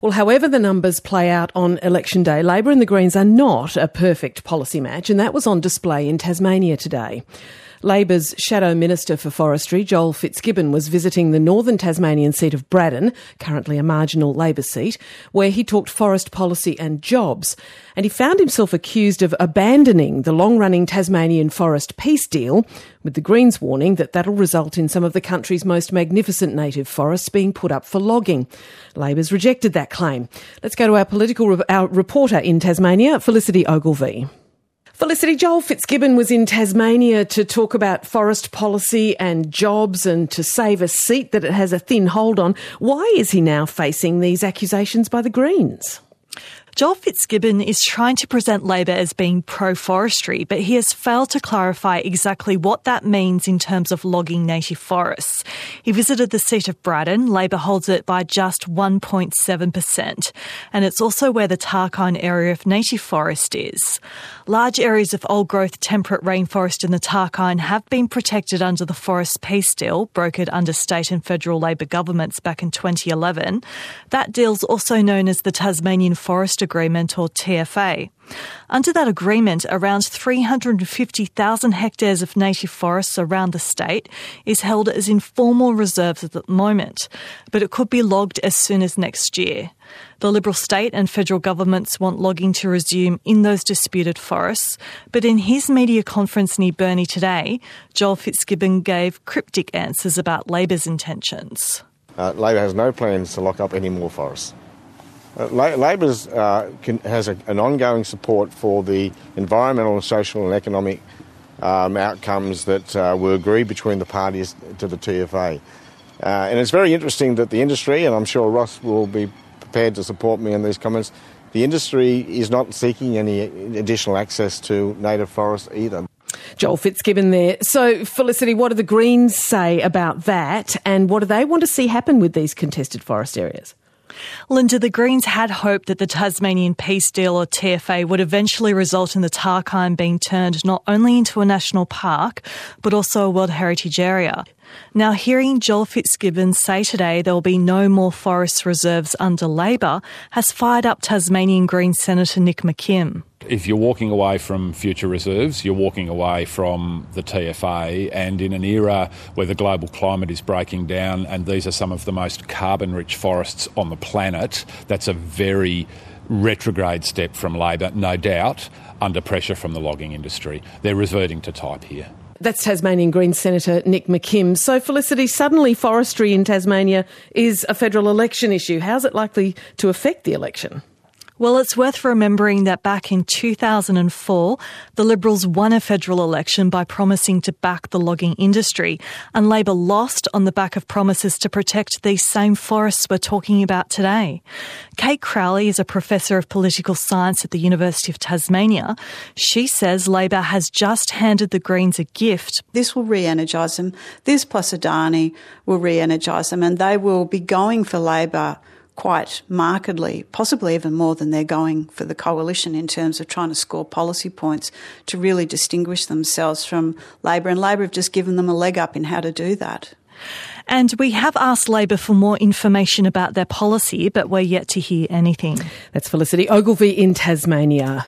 Well, however the numbers play out on election day, Labor and the Greens are not a perfect policy match, and that was on display in Tasmania today. Labor's Shadow Minister for Forestry, Joel Fitzgibbon, was visiting the northern Tasmanian seat of Braddon, currently a marginal Labor seat, where he talked forest policy and jobs. And he found himself accused of abandoning the long-running Tasmanian forest peace deal, with the Greens warning that that'll result in some of the country's most magnificent native forests being put up for logging. Labor's rejected that claim. Let's go to our reporter in Tasmania, Felicity Ogilvie. Felicity, Joel Fitzgibbon was in Tasmania to talk about forest policy and jobs and to save a seat that it has a thin hold on. Why is he now facing these accusations by the Greens? Joel Fitzgibbon is trying to present Labor as being pro-forestry, but he has failed to clarify exactly what that means in terms of logging native forests. He visited the seat of Braddon. Labor holds it by just 1.7%, and it's also where the Tarkine area of native forest is. Large areas of old-growth temperate rainforest in the Tarkine have been protected under the Forest Peace Deal, brokered under state and federal Labor governments back in 2011. That deal's also known as the Tasmanian Forest Agreement, or TFA. Under that agreement, around 350,000 hectares of native forests around the state is held as informal reserves at the moment, but it could be logged as soon as next year. The Liberal state and federal governments want logging to resume in those disputed forests, but in his media conference near Burnie today, Joel Fitzgibbon gave cryptic answers about Labor's intentions. Labor has no plans to lock up any more forests. Labor has an ongoing support for the environmental, social and economic outcomes that were agreed between the parties to the TFA. And it's very interesting that the industry, and I'm sure Ross will be prepared to support me in these comments, the industry is not seeking any additional access to native forests either. Joel Fitzgibbon there. So, Felicity, what do the Greens say about that, and what do they want to see happen with these contested forest areas? Linda, the Greens had hoped that the Tasmanian Peace Deal, or TFA, would eventually result in the Tarkine being turned not only into a national park, but also a World Heritage Area. Now, hearing Joel Fitzgibbon say today there will be no more forest reserves under Labor has fired up Tasmanian Greens Senator Nick McKim. If you're walking away from future reserves, you're walking away from the TFA, and in an era where the global climate is breaking down and these are some of the most carbon-rich forests on the planet, that's a very retrograde step from Labor, no doubt, under pressure from the logging industry. They're reverting to type here. That's Tasmanian Greens Senator Nick McKim. So, Felicity, suddenly forestry in Tasmania is a federal election issue. How's it likely to affect the election? Well, it's worth remembering that back in 2004, the Liberals won a federal election by promising to back the logging industry, and Labor lost on the back of promises to protect these same forests we're talking about today. Kate Crowley is a professor of political science at the University of Tasmania. She says Labor has just handed the Greens a gift. This will re-energise them. This plus Adani will re-energise them, and they will be going for Labor quite markedly, possibly even more than they're going for the coalition in terms of trying to score policy points to really distinguish themselves from Labor. And Labor have just given them a leg up in how to do that. And we have asked Labor for more information about their policy, but we're yet to hear anything. That's Felicity Ogilvie in Tasmania.